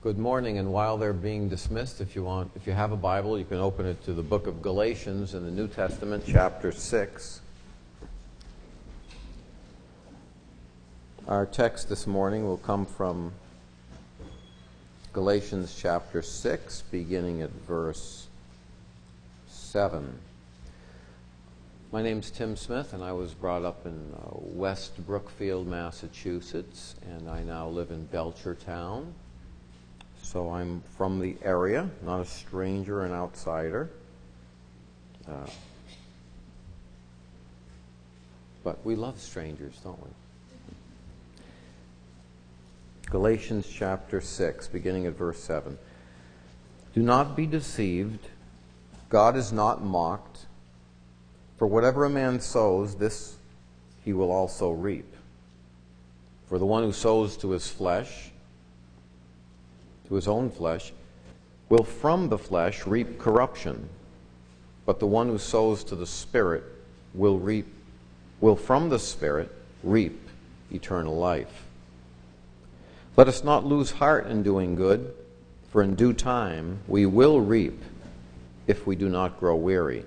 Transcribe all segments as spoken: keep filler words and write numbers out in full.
Good morning, and while they're being dismissed, if you want, if you have a Bible, you can open it to the book of Galatians in the New Testament, chapter six. Our text this morning will come from Galatians chapter six, beginning at verse seven. My name's Tim Smith, and I was brought up in uh, West Brookfield, Massachusetts, and I now live in Belchertown. So I'm from the area, not a stranger, an outsider. Uh, but we love strangers, don't we? Galatians chapter six, beginning at verse seven. Do not be deceived. God is not mocked. For whatever a man sows, this he will also reap. For the one who sows to his flesh, to his own flesh, will from the flesh reap corruption, but the one who sows to the Spirit will reap, will from the Spirit reap eternal life. Let us not lose heart in doing good, for in due time we will reap if we do not grow weary.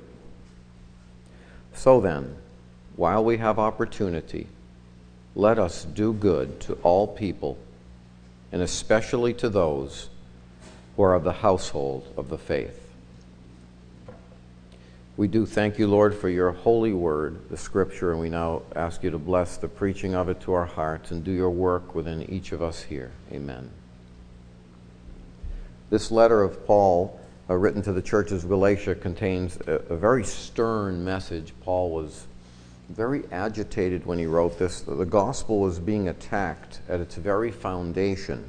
So then, while we have opportunity, let us do good to all people, and especially to those who are of the household of the faith. We do thank you, Lord, for your holy word, the Scripture, and we now ask you to bless the preaching of it to our hearts and do your work within each of us here. Amen. This letter of Paul, uh, written to the churches of Galatia, contains a, a very stern message. Paul was very agitated when he wrote this. The gospel was being attacked at its very foundation.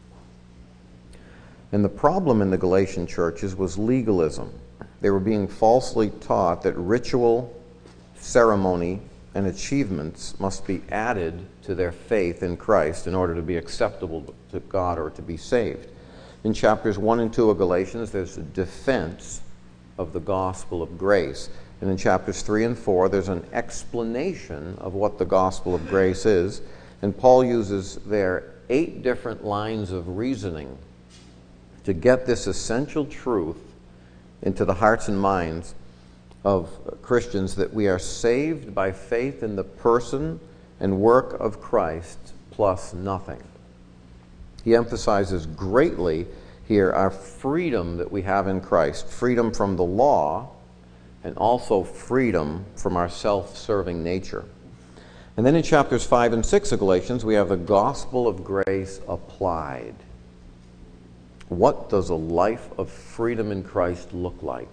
And the problem in the Galatian churches was legalism. They were being falsely taught that ritual, ceremony, and achievements must be added to their faith in Christ in order to be acceptable to God or to be saved. In chapters one and two of Galatians, there's a defense of the gospel of grace. And in chapters three and four, there's an explanation of what the gospel of grace is. And Paul uses there eight different lines of reasoning to get this essential truth into the hearts and minds of Christians, that we are saved by faith in the person and work of Christ plus nothing. He emphasizes greatly here our freedom that we have in Christ, freedom from the law, and also freedom from our self-serving nature. And then in chapters five and six of Galatians, we have the gospel of grace applied. What does a life of freedom in Christ look like?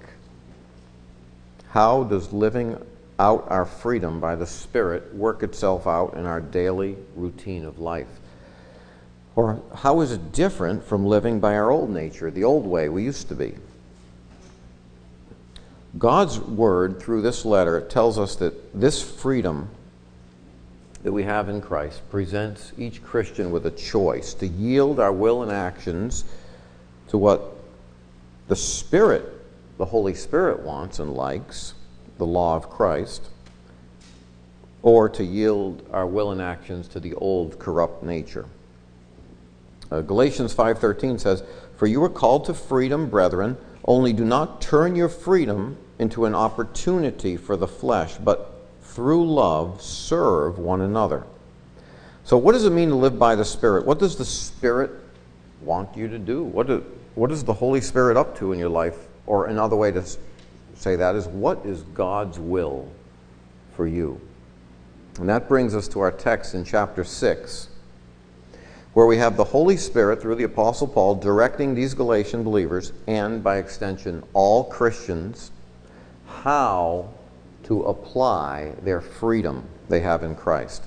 How does living out our freedom by the Spirit work itself out in our daily routine of life? Or how is it different from living by our old nature, the old way we used to be? God's word through this letter tells us that this freedom that we have in Christ presents each Christian with a choice to yield our will and actions to what the Spirit, the Holy Spirit wants and likes, the law of Christ, or to yield our will and actions to the old corrupt nature. Uh, Galatians five thirteen says, "For you were called to freedom, brethren, only do not turn your freedom into an opportunity for the flesh, but through love serve one another." So what does it mean to live by the Spirit? What does the Spirit want you to do? What, do, what is the Holy Spirit up to in your life? Or another way to say that is, what is God's will for you? And that brings us to our text in chapter six, where we have the Holy Spirit, through the Apostle Paul, directing these Galatian believers, and by extension all Christians, how to apply their freedom they have in Christ.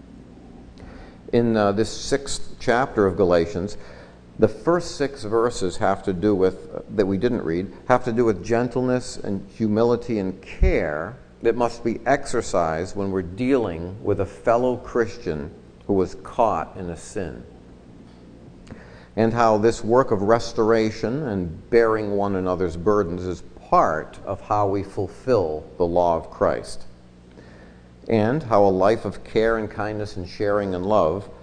In uh, this sixth chapter of Galatians, the first six verses have to do with, uh, that we didn't read, have to do with gentleness and humility and care that must be exercised when we're dealing with a fellow Christian who was caught in a sin. And how this work of restoration and bearing one another's burdens is part of how we fulfill the law of Christ. And how a life of care and kindness and sharing and love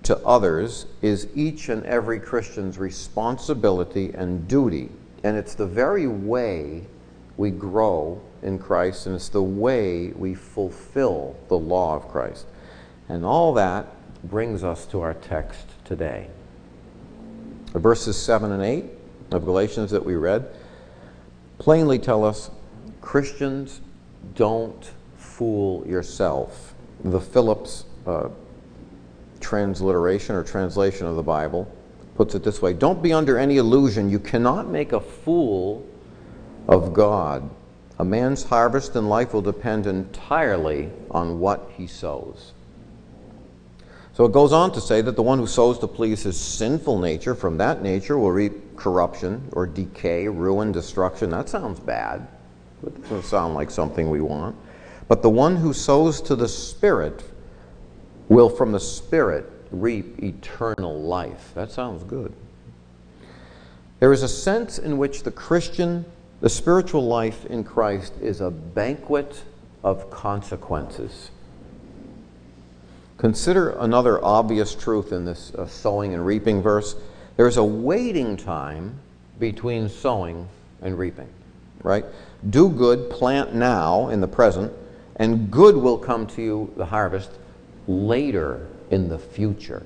to others is each and every Christian's responsibility and duty. And it's the very way we grow in Christ, and it's the way we fulfill the law of Christ. And all that brings us to our text today. The verses seven and eight of Galatians that we read plainly tell us, Christians, don't fool yourself. The Phillips uh, transliteration or translation of the Bible puts it this way: don't be under any illusion. You cannot make a fool of God. A man's harvest in life will depend entirely on what he sows. So it goes on to say that the one who sows to please his sinful nature, from that nature will reap corruption or decay, ruin, destruction. That sounds bad. It doesn't sound like something we want. But the one who sows to the Spirit will from the Spirit reap eternal life. That sounds good. There is a sense in which the Christian, the spiritual life in Christ is a banquet of consequences. Consider another obvious truth in this uh, sowing and reaping verse. There's a waiting time between sowing and reaping, right? Do good, plant now in the present, and good will come to you, the harvest, later in the future.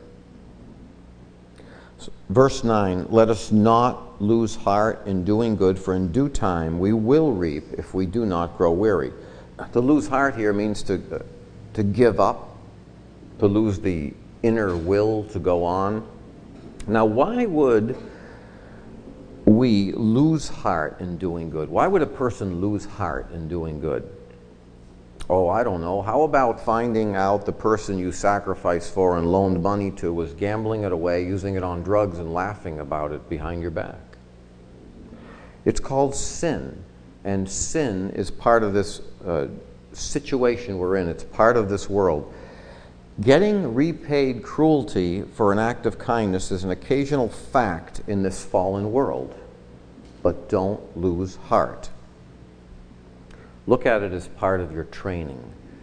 So, verse nine, let us not lose heart in doing good, for in due time we will reap if we do not grow weary. To lose heart here means to, uh, to give up, to lose the inner will to go on. Now, why would we lose heart in doing good? Why would a person lose heart in doing good? Oh, I don't know. How about finding out the person you sacrificed for and loaned money to was gambling it away, using it on drugs, and laughing about it behind your back? It's called sin, and sin is part of this uh, situation we're in. It's part of this world. Getting repaid cruelty for an act of kindness is an occasional fact in this fallen world, but don't lose heart. Look at it as part of your training.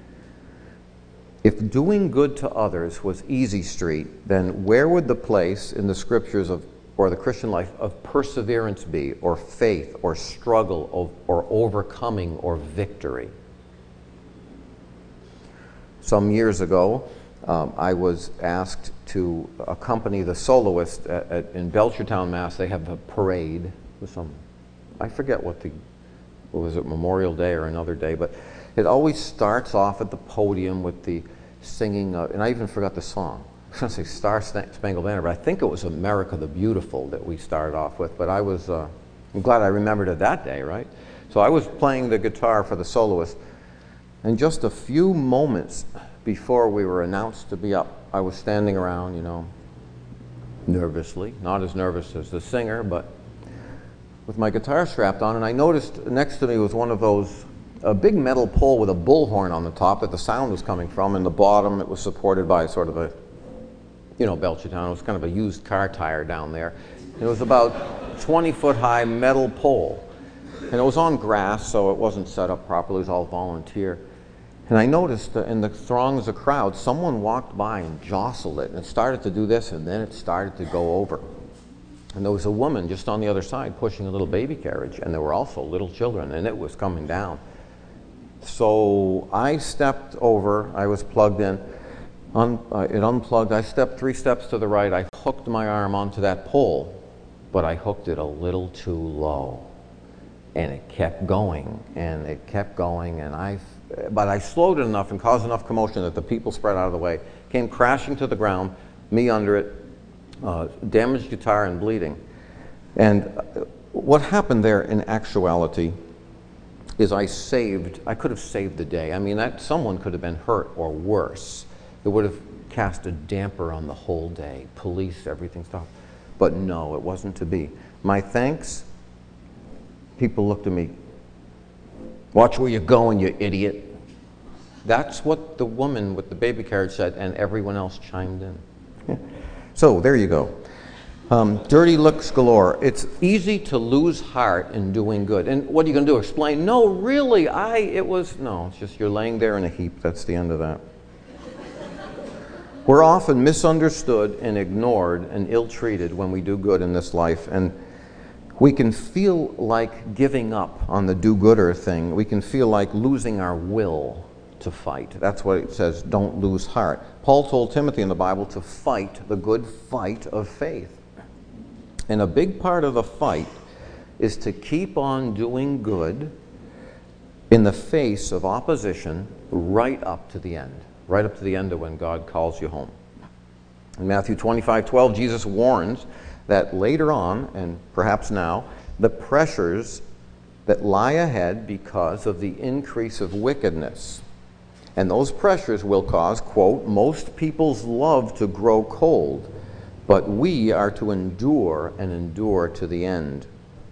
If doing good to others was easy street, then where would the place in the scriptures of, or the Christian life, of perseverance be, or faith, or struggle, or, or overcoming, or victory? Some years ago, um, I was asked to accompany the soloist at, at, in Belchertown, Mass. They have a parade with some, I forget what the was it Memorial Day or another day, but it always starts off at the podium with the singing of, and I even forgot the song. I was going to say Star Spangled Banner, but I think it was America the Beautiful that we started off with, but I was, uh, I'm glad I remembered it that day, right? So I was playing the guitar for the soloist, and just a few moments before we were announced to be up, I was standing around, you know, nervously, not as nervous as the singer, but with my guitar strapped on, and I noticed next to me was one of those, a big metal pole with a bullhorn on the top that the sound was coming from, and the bottom it was supported by sort of a, you know, Belchertown, it was kind of a used car tire down there. And it was about twenty foot high metal pole, and it was on grass, so it wasn't set up properly, it was all volunteer. And I noticed that in the throngs of crowd, someone walked by and jostled it, and it started to do this, and then it started to go over. And there was a woman just on the other side pushing a little baby carriage, and there were also little children, and it was coming down. So I stepped over, I was plugged in, un, uh, it unplugged, I stepped three steps to the right, I hooked my arm onto that pole, but I hooked it a little too low. And it kept going, and it kept going, and I, but I slowed it enough and caused enough commotion that the people spread out of the way, came crashing to the ground, me under it, Uh, damaged guitar and bleeding. And uh, what happened there in actuality is I saved, I could have saved the day. I mean, that someone could have been hurt or worse. It would have cast a damper on the whole day. Police, everything stopped. But no, it wasn't to be. My thanks, people looked at me, watch where you're going, you idiot. That's what the woman with the baby carriage said, and everyone else chimed in. Yeah. So there you go. Um, dirty looks galore. It's easy to lose heart in doing good. And what are you going to do? Explain? No, really, I, it was, no, it's just you're laying there in a heap. That's the end of that. We're often misunderstood and ignored and ill-treated when we do good in this life, and we can feel like giving up on the do-gooder thing. We can feel like losing our will to fight. That's what it says, don't lose heart. Paul told Timothy in the Bible to fight the good fight of faith. And a big part of the fight is to keep on doing good in the face of opposition right up to the end, right up to the end of when God calls you home. In Matthew twenty-five twelve, Jesus warns that later on, and perhaps now, the pressures that lie ahead because of the increase of wickedness. And those pressures will cause, quote, most people's love to grow cold, but we are to endure and endure to the end.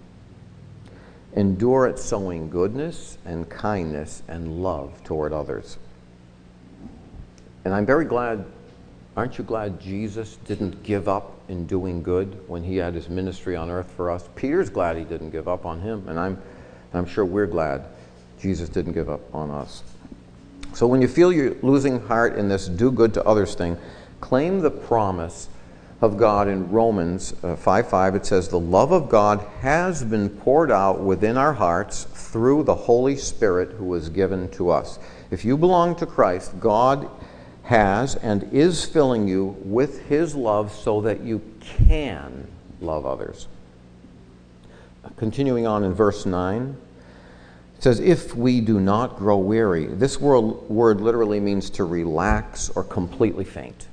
Endure at sowing goodness and kindness and love toward others. And I'm very glad, aren't you glad Jesus didn't give up in doing good when he had his ministry on earth for us? Peter's glad he didn't give up on him, and I'm, I'm sure we're glad Jesus didn't give up on us. So when you feel you're losing heart in this do good to others thing, claim the promise of God in Romans uh, five five. It says, the love of God has been poured out within our hearts through the Holy Spirit who was given to us. If you belong to Christ, God has and is filling you with his love so that you can love others. Continuing on in verse nine, it says, if we do not grow weary. This word, word literally means to relax or completely faint.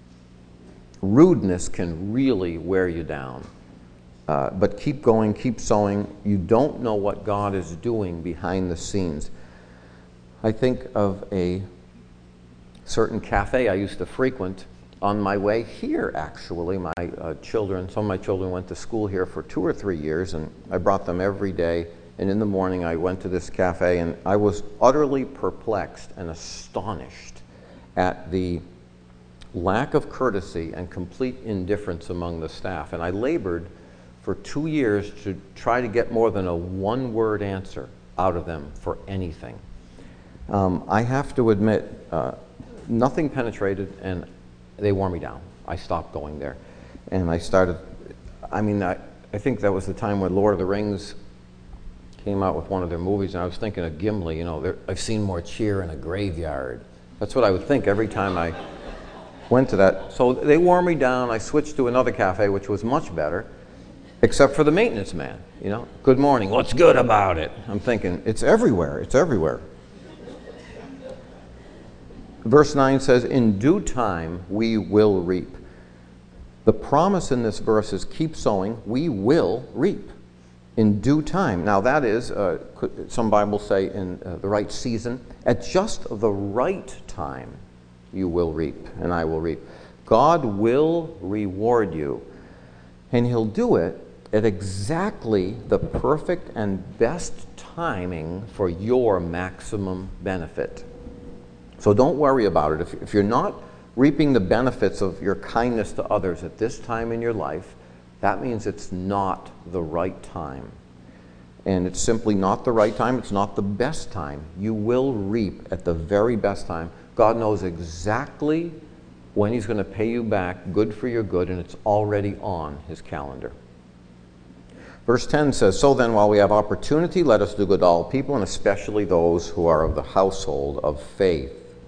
Rudeness can really wear you down. Uh, but keep going, keep sowing. You don't know what God is doing behind the scenes. I think of a certain cafe I used to frequent on my way here, actually. My uh, children, some of my children went to school here for two or three years, and I brought them every day. And in the morning, I went to this cafe, and I was utterly perplexed and astonished at the lack of courtesy and complete indifference among the staff. And I labored for two years to try to get more than a one-word answer out of them for anything. Um, I have to admit, uh, nothing penetrated, and they wore me down. I stopped going there. And I started, I mean, I, I think that was the time when Lord of the Rings came out with one of their movies, and I was thinking of Gimli. You know, there, I've seen more cheer in a graveyard. That's what I would think every time I went to that. So they wore me down. I switched to another cafe, which was much better, except for the maintenance man. You know, good morning, what's good about it? I'm thinking, it's everywhere, it's everywhere. Verse nine says, in due time we will reap. The promise in this verse is keep sowing, we will reap. In due time. Now that is, uh, some Bibles say in uh, the right season, at just the right time you will reap, and I will reap. God will reward you, and he'll do it at exactly the perfect and best timing for your maximum benefit. So don't worry about it. If, if you're not reaping the benefits of your kindness to others at this time in your life, that means it's not the right time. And it's simply not the right time. It's not the best time. You will reap at the very best time. God knows exactly when he's going to pay you back good for your good, and it's already on his calendar. Verse ten says, so then while we have opportunity, let us do good to all people, and especially those who are of the household of faith.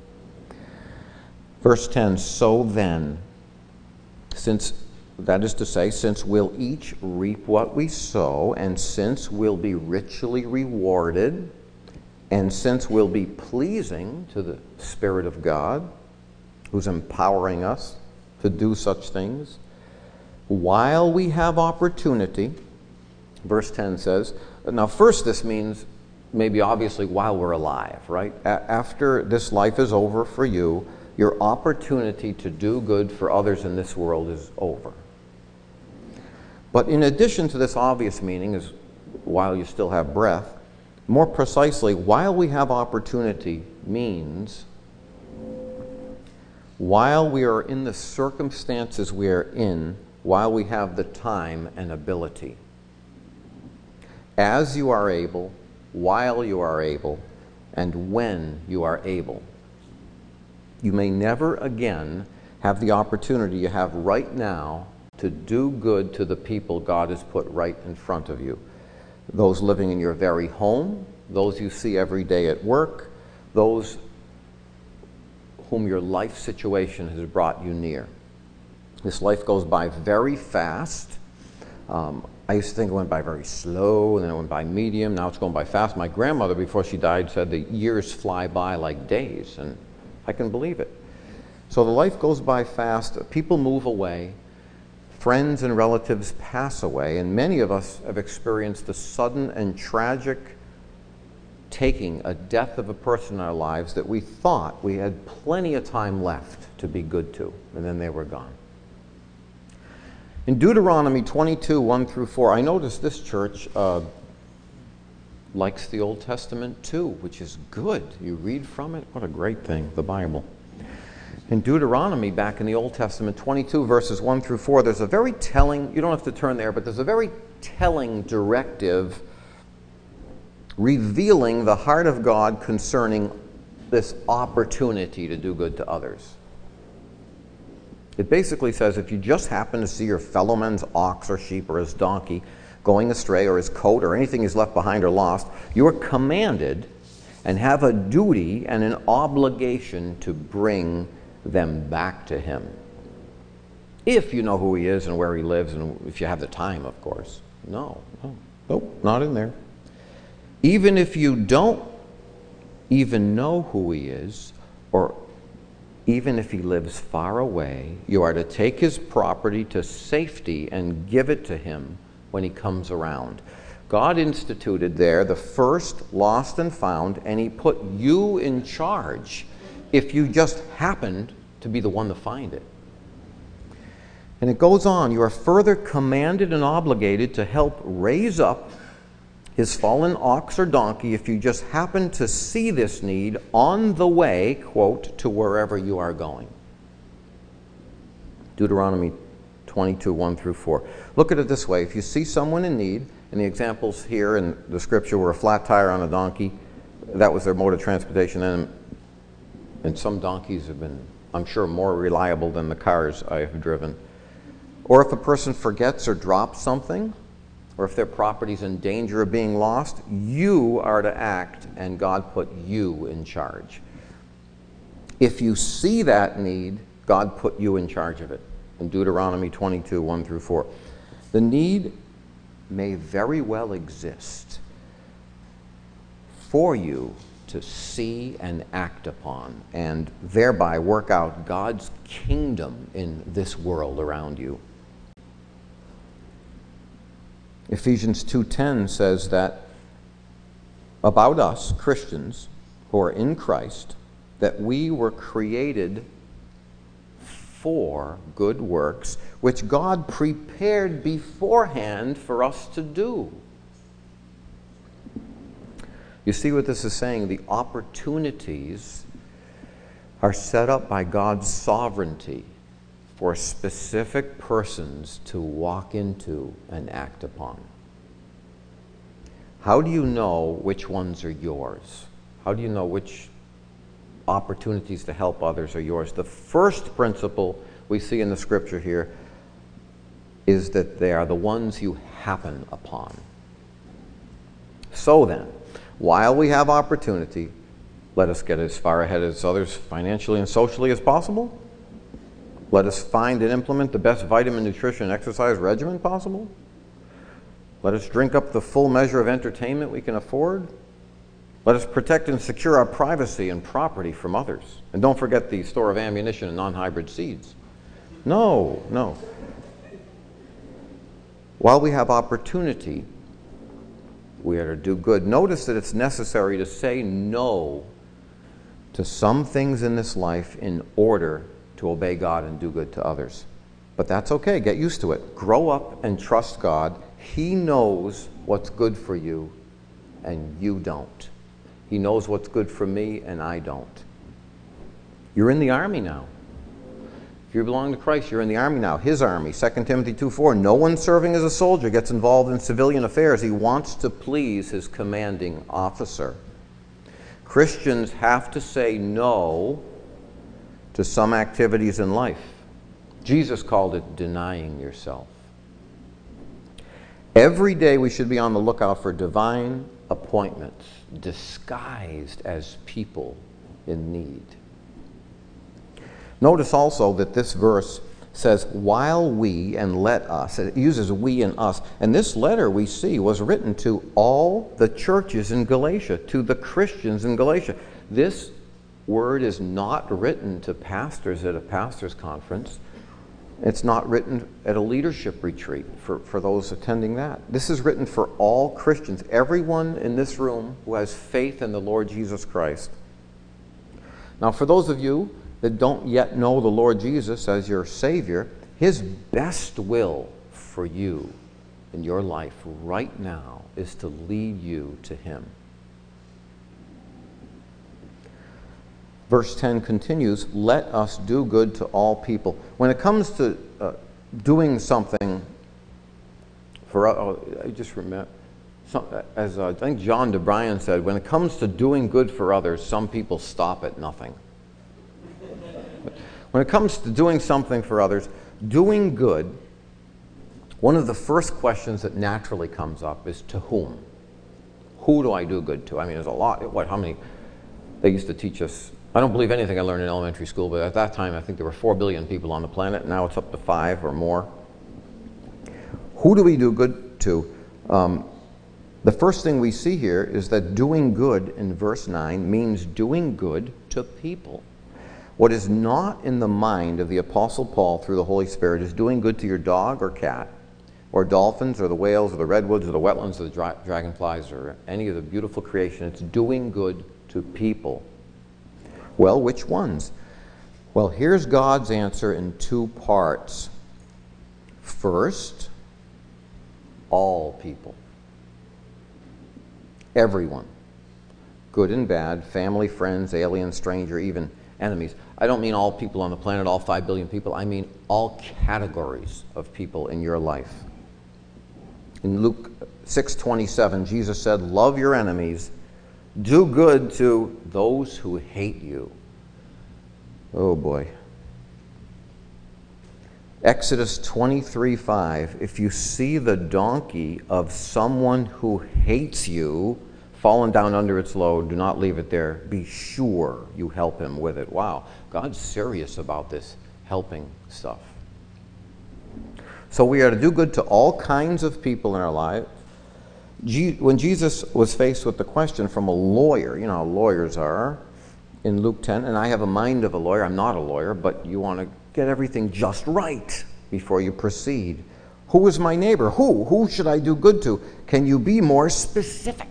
Verse ten, so then, since that is to say, since we'll each reap what we sow, and since we'll be richly rewarded, and since we'll be pleasing to the Spirit of God, who's empowering us to do such things, while we have opportunity, verse ten says, now first this means maybe obviously while we're alive, right? A- after this life is over for you, your opportunity to do good for others in this world is over. But in addition to this obvious meaning, is while you still have breath, more precisely, while we have opportunity means while we are in the circumstances we are in, while we have the time and ability. As you are able, while you are able, and when you are able. You may never again have the opportunity you have right now to do good to the people God has put right in front of you. Those living in your very home, those you see every day at work, those whom your life situation has brought you near. This life goes by very fast. Um, I used to think it went by very slow, and then it went by medium. Now it's going by fast. My grandmother, before she died, said the years fly by like days, and I can believe it. So the life goes by fast. People move away. Friends and relatives pass away, and many of us have experienced the sudden and tragic taking, a death of a person in our lives that we thought we had plenty of time left to be good to, and then they were gone. In Deuteronomy twenty-two, one through four, I noticed this church uh, likes the Old Testament too, which is good. You read from it, what a great thing, the Bible. In Deuteronomy, back in the Old Testament, twenty-two, verses one through four, there's a very telling, you don't have to turn there, but there's a very telling directive revealing the heart of God concerning this opportunity to do good to others. It basically says if you just happen to see your fellow man's ox or sheep or his donkey going astray, or his coat or anything he's left behind or lost, you are commanded and have a duty and an obligation to bring them back to him. If you know who he is and where he lives, and if you have the time, of course. No, no, nope, not in there. Even if you don't even know who he is, or even if he lives far away, you are to take his property to safety and give it to him when he comes around. God instituted there the first lost and found, and he put you in charge if you just happened to be the one to find it. And it goes on, you are further commanded and obligated to help raise up his fallen ox or donkey if you just happen to see this need on the way, quote, to wherever you are going. Deuteronomy twenty-two, one through four. Look at it this way. If you see someone in need, and the examples here in the scripture were a flat tire on a donkey, that was their mode of transportation, and, and some donkeys have been, I'm sure, more reliable than the cars I have driven. Or if a person forgets or drops something, or if their property's in danger of being lost, you are to act, and God put you in charge. If you see that need, God put you in charge of it. In Deuteronomy twenty-two, one through four. The need may very well exist for you to see and act upon, and thereby work out God's kingdom in this world around you. Ephesians two ten says that about us, Christians, who are in Christ, that we were created for good works, which God prepared beforehand for us to do. You see what this is saying? The opportunities are set up by God's sovereignty for specific persons to walk into and act upon. How do you know which ones are yours? How do you know which opportunities to help others are yours? The first principle we see in the scripture here is that they are the ones you happen upon. So then, while we have opportunity, let us get as far ahead as others financially and socially as possible. Let us find and implement the best vitamin, nutrition, and exercise regimen possible. Let us drink up the full measure of entertainment we can afford. Let us protect and secure our privacy and property from others. And don't forget the store of ammunition and non-hybrid seeds. No, no. While we have opportunity, we are to do good. Notice that it's necessary to say no to some things in this life in order to obey God and do good to others. But that's okay. Get used to it. Grow up and trust God. He knows what's good for you, and you don't. He knows what's good for me, and I don't. You're in the army now. If you belong to Christ, you're in the army now. His army. Second Timothy two four. No one serving as a soldier gets involved in civilian affairs. He wants to please his commanding officer. Christians have to say no to some activities in life. Jesus called it denying yourself. Every day we should be on the lookout for divine appointments disguised as people in need. Notice also that this verse says, while we and let us. It uses we and us. And this letter we see was written to all the churches in Galatia, to the Christians in Galatia. This word is not written to pastors at a pastor's conference. It's not written at a leadership retreat for, for those attending that. This is written for all Christians, everyone in this room who has faith in the Lord Jesus Christ. Now, for those of you that don't yet know the Lord Jesus as your Savior, His best will for you in your life right now is to lead you to Him. Verse ten continues, let us do good to all people. When it comes to uh, doing something for, uh, I just remember, some, as uh, I think John DeBryan said, when it comes to doing good for others, some people stop at nothing. When it comes to doing something for others, doing good, one of the first questions that naturally comes up is to whom? Who do I do good to? I mean, there's a lot. What, how many? They used to teach us, I don't believe anything I learned in elementary school, but at that time I think there were four billion people on the planet. Now it's up to five or more. Who do we do good to? Um, the first thing we see here is that doing good in verse nine means doing good to people. What is not in the mind of the Apostle Paul through the Holy Spirit is doing good to your dog or cat, or dolphins, or the whales, or the redwoods, or the wetlands, or the dra- dragonflies, or any of the beautiful creation. It's doing good to people. Well, which ones? Well, here's God's answer in two parts. First, all people. Everyone. Good and bad, family, friends, alien, stranger, even enemies. I don't mean all people on the planet, all five billion people. I mean all categories of people in your life. In Luke six twenty-seven, Jesus said, love your enemies, do good to those who hate you. Oh boy. Exodus twenty-three five, if you see the donkey of someone who hates you fallen down under its load, do not leave it there. Be sure you help him with it. Wow, God's serious about this helping stuff. So we are to do good to all kinds of people in our lives. When Jesus was faced with the question from a lawyer, you know how lawyers are, in Luke ten, and I have a mind of a lawyer. I'm not a lawyer, but you want to get everything just right before you proceed. Who is my neighbor? Who? Who should I do good to? Can you be more specific?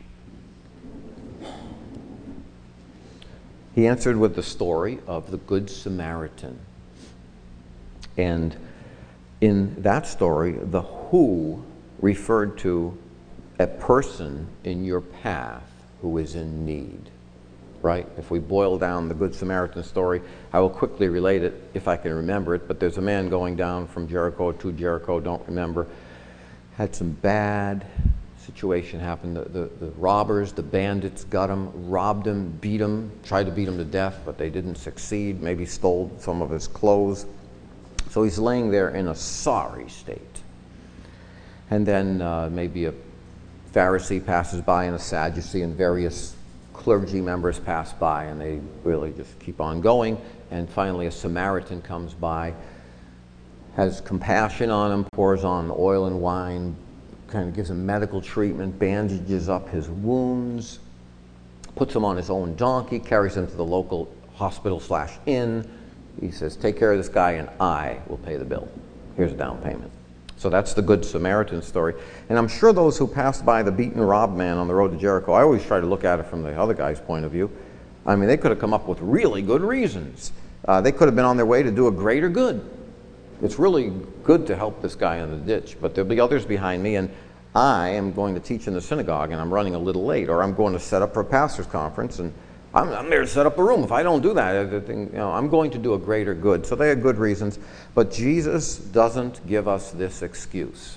He answered with the story of the Good Samaritan. And in that story, the who referred to a person in your path who is in need, right? If we boil down the Good Samaritan story, I will quickly relate it if I can remember it, but there's a man going down from Jericho to Jericho, don't remember, had some bad situation happen. The, the, the robbers, the bandits got him, robbed him, beat him, tried to beat him to death, but they didn't succeed, maybe stole some of his clothes. So he's laying there in a sorry state. And then uh, maybe a Pharisee passes by and a Sadducee, and various clergy members pass by, and they really just keep on going. And finally a Samaritan comes by, has compassion on him, pours on oil and wine, kind of gives him medical treatment, bandages up his wounds, puts him on his own donkey, carries him to the local hospital slash inn. He says, take care of this guy and I will pay the bill. Here's a down payment. So that's the Good Samaritan story. And I'm sure those who passed by the beaten, robbed man on the road to Jericho, I always try to look at it from the other guy's point of view. I mean, they could have come up with really good reasons. Uh, they could have been on their way to do a greater good. It's really good to help this guy in the ditch, but there'll be others behind me, and I am going to teach in the synagogue, and I'm running a little late, or I'm going to set up for a pastor's conference, and I'm, I'm there to set up a room. If I don't do that, I think, you know, I'm going to do a greater good. So they had good reasons, but Jesus doesn't give us this excuse.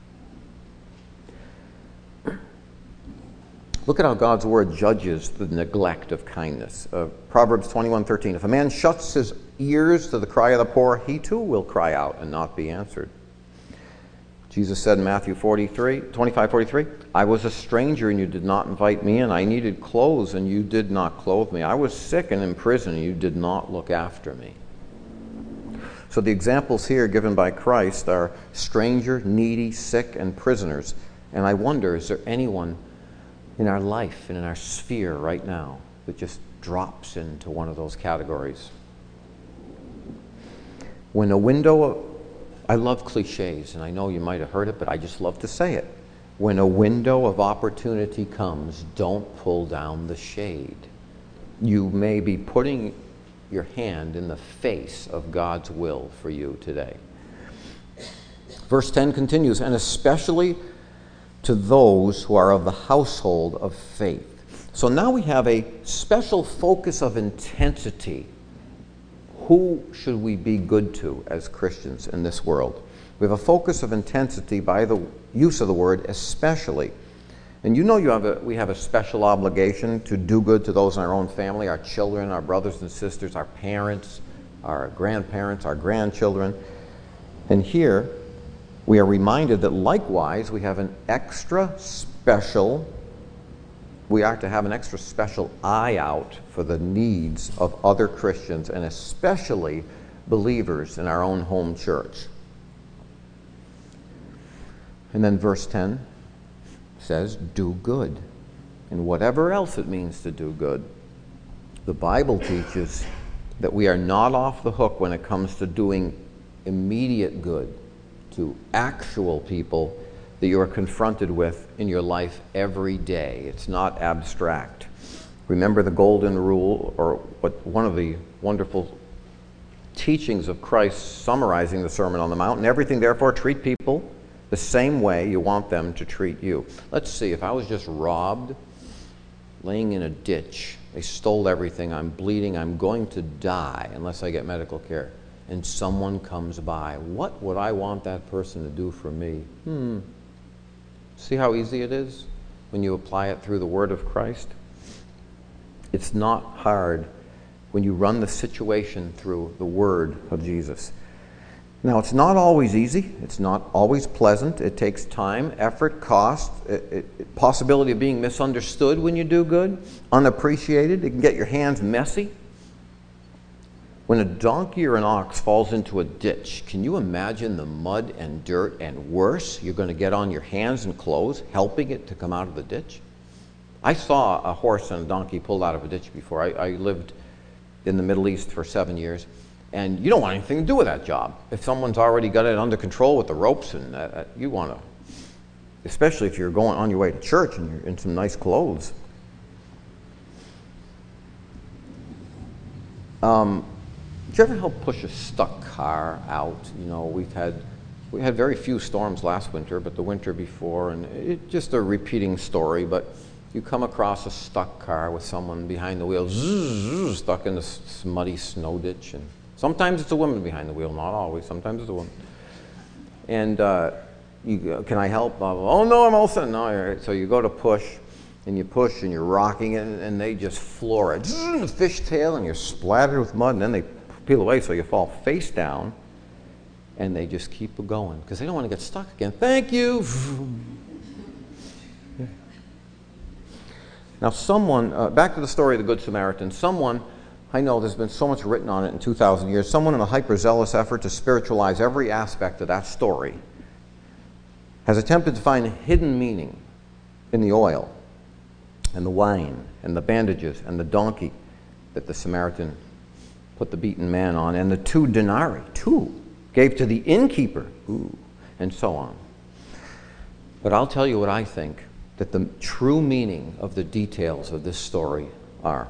Look at how God's word judges the neglect of kindness. Uh, Proverbs twenty-one thirteen. If a man shuts his ears to the cry of the poor, he too will cry out and not be answered. Jesus said in Matthew forty-three, twenty-five, forty-three, I was a stranger and you did not invite me in. I needed clothes and you did not clothe me. I was sick and in prison and you did not look after me. So the examples here given by Christ are stranger, needy, sick, and prisoners. And I wonder, is there anyone in our life and in our sphere right now that just drops into one of those categories? When a window, I love cliches, and I know you might have heard it, but I just love to say it. When a window of opportunity comes, don't pull down the shade. You may be putting your hand in the face of God's will for you today. Verse ten continues, and especially to those who are of the household of faith. So now we have a special focus of intensity. Who should we be good to as Christians in this world? We have a focus of intensity by the use of the word especially. And you know you have a, we have a special obligation to do good to those in our own family, our children, our brothers and sisters, our parents, our grandparents, our grandchildren. And here we are reminded that likewise we have an extra special, we are to have an extra special eye out for the needs of other Christians and especially believers in our own home church. And then verse ten says, do good. And whatever else it means to do good, the Bible teaches that we are not off the hook when it comes to doing immediate good to actual people that you are confronted with in your life every day. It's not abstract. Remember the golden rule, or what one of the wonderful teachings of Christ summarizing the Sermon on the Mount. In everything, therefore, treat people the same way you want them to treat you. Let's see, if I was just robbed, laying in a ditch, they stole everything, I'm bleeding, I'm going to die unless I get medical care, and someone comes by, what would I want that person to do for me? Hmm. See how easy it is when you apply it through the word of Christ? It's not hard when you run the situation through the word of Jesus. Now, it's not always easy. It's not always pleasant. It takes time, effort, cost, it, it, possibility of being misunderstood when you do good, unappreciated. It can get your hands messy. When a donkey or an ox falls into a ditch, can you imagine the mud and dirt and worse you're going to get on your hands and clothes helping it to come out of the ditch? I saw a horse and a donkey pulled out of a ditch before. I, I lived in the Middle East for seven years, and you don't want anything to do with that job. If someone's already got it under control with the ropes, and uh, you want to, especially if you're going on your way to church and you're in some nice clothes. Um, Did you ever help push a stuck car out? You know, we've had we had very few storms last winter, but the winter before, and it's just a repeating story, but you come across a stuck car with someone behind the wheel, zzz, zzz, stuck in this muddy snow ditch, and sometimes it's a woman behind the wheel, not always, sometimes it's a woman. And uh, you, can I help? Uh, oh no, I'm all set. No, all right. So you go to push, and you push, and you're rocking it, and they just floor it, zzz, the fishtail, and you're splattered with mud, and then they peel away so you fall face down, and they just keep going because they don't want to get stuck again. Thank you. Yeah. Now someone, uh, back to the story of the Good Samaritan, someone, I know there's been so much written on it in two thousand years, someone in a hyper-zealous effort to spiritualize every aspect of that story has attempted to find hidden meaning in the oil and the wine and the bandages and the donkey that the Samaritan put the beaten man on, and the two denarii, two, gave to the innkeeper, ooh, and so on. But I'll tell you what I think that the true meaning of the details of this story are.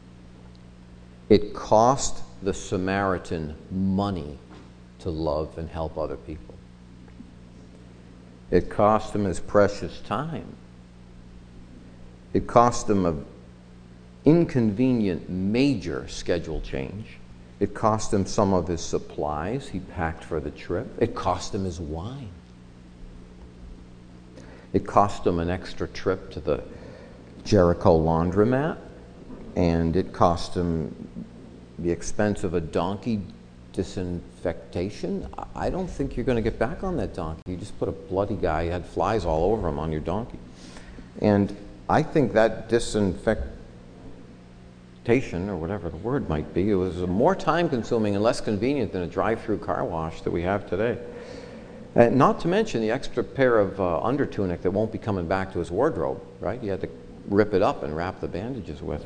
It cost the Samaritan money to love and help other people. It cost him his precious time. It cost him a inconvenient major schedule change. It cost him some of his supplies he packed for the trip. It cost him his wine. It cost him an extra trip to the Jericho laundromat, and it cost him the expense of a donkey disinfectation, I don't think you're going to get back on that donkey. You just put a bloody guy, you had flies all over him on your donkey. And I think that disinfectation, or whatever the word might be, it was more time-consuming and less convenient than a drive-through car wash that we have today. And not to mention the extra pair of uh, undertunic that won't be coming back to his wardrobe, right? You had to rip it up and wrap the bandages with.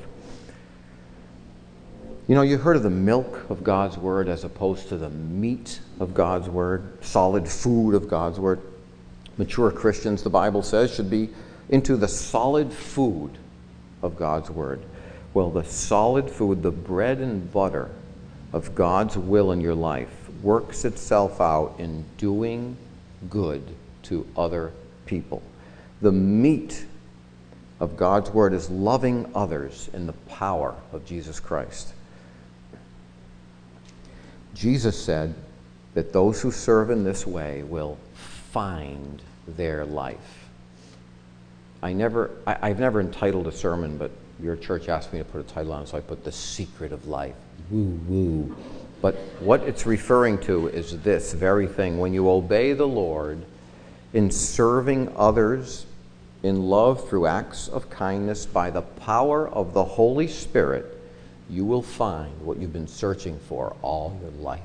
You know, you heard of the milk of God's Word as opposed to the meat of God's Word, solid food of God's Word. Mature Christians, the Bible says, should be into the solid food of God's Word. Well, the solid food, the bread and butter of God's will in your life, works itself out in doing good to other people. The meat of God's Word is loving others in the power of Jesus Christ. Jesus said that those who serve in this way will find their life. I never, I, I've never entitled a sermon, but your church asked me to put a title on it, so I put The Secret of Life. Woo woo. But what it's referring to is this very thing. When you obey the Lord in serving others in love through acts of kindness by the power of the Holy Spirit, you will find what you've been searching for all your life.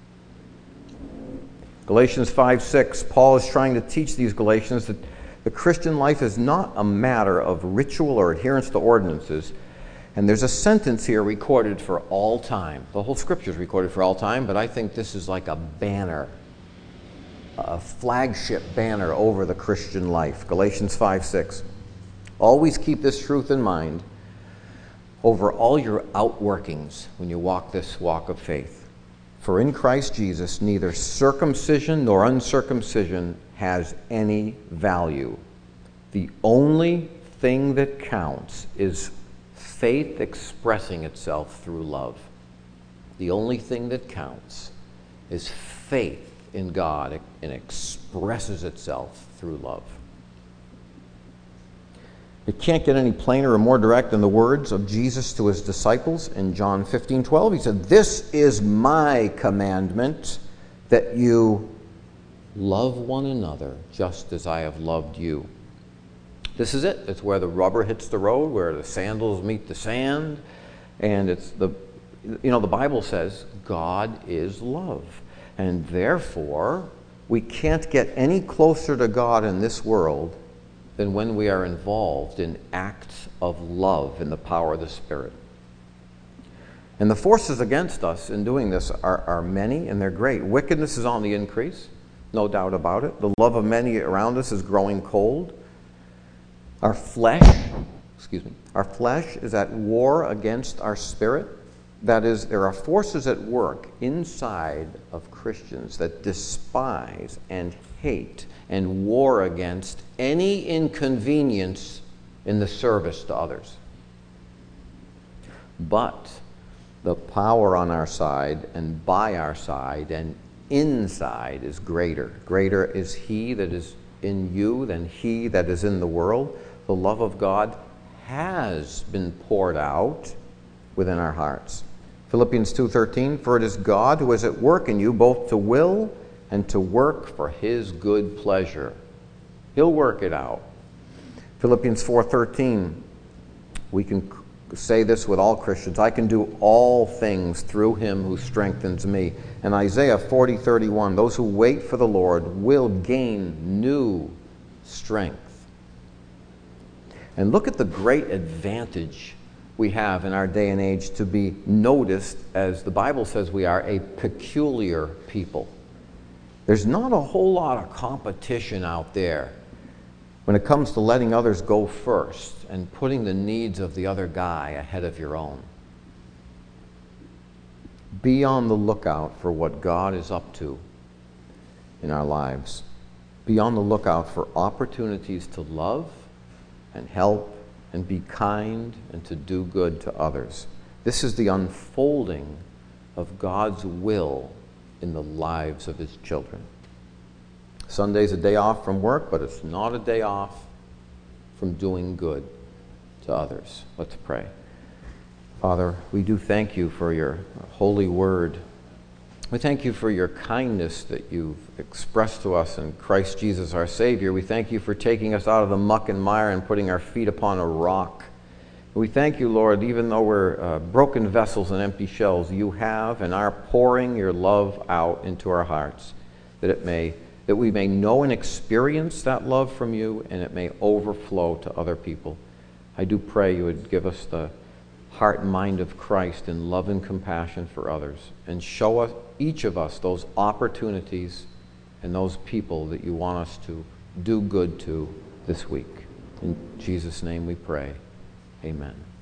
Galatians five six, Paul is trying to teach these Galatians that the Christian life is not a matter of ritual or adherence to ordinances. And there's a sentence here recorded for all time. The whole Scripture is recorded for all time, but I think this is like a banner, a flagship banner over the Christian life. Galatians five six. Always keep this truth in mind over all your outworkings when you walk this walk of faith. For in Christ Jesus, neither circumcision nor uncircumcision has any value. The only thing that counts is faith expressing itself through love. The only thing that counts is faith in God, and expresses itself through love. It can't get any plainer or more direct than the words of Jesus to his disciples in John fifteen twelve. He said, "This is my commandment, that you love one another just as I have loved you." This is it. It's where the rubber hits the road, where the sandals meet the sand. And it's the, you know, the Bible says God is love. And therefore, we can't get any closer to God in this world than when we are involved in acts of love in the power of the Spirit. And the forces against us in doing this are, are many, and they're great. Wickedness is on the increase, no doubt about it. The love of many around us is growing cold. Our flesh, excuse me, our flesh is at war against our spirit. That is, there are forces at work inside of Christians that despise and hate and war against any inconvenience in the service to others. But the power on our side and by our side and inside is greater. Greater is He that is in you than he that is in the world. The love of God has been poured out within our hearts. Philippians two thirteen, "For it is God who is at work in you both to will and to work for His good pleasure." He'll work it out. Philippians four thirteen, we can say this with all Christians, "I can do all things through Him who strengthens me." And Isaiah forty thirty-one, "Those who wait for the Lord will gain new strength." And look at the great advantage we have in our day and age to be noticed as the Bible says we are a peculiar people. There's not a whole lot of competition out there when it comes to letting others go first and putting the needs of the other guy ahead of your own. Be on the lookout for what God is up to in our lives. Be on the lookout for opportunities to love and help and be kind and to do good to others. This is the unfolding of God's will in the lives of His children. Sunday's a day off from work, but it's not a day off from doing good to others. Let's pray. Father, we do thank you for your holy word. We thank you for your kindness that you've expressed to us in Christ Jesus our Savior. We thank you for taking us out of the muck and mire and putting our feet upon a rock. We thank you, Lord, even though we're uh, broken vessels and empty shells, you have and are pouring your love out into our hearts, that it may, that we may know and experience that love from you, and it may overflow to other people. I do pray you would give us the heart and mind of Christ in love and compassion for others, and show us, each of us, those opportunities and those people that you want us to do good to this week. In Jesus' name we pray. Amen.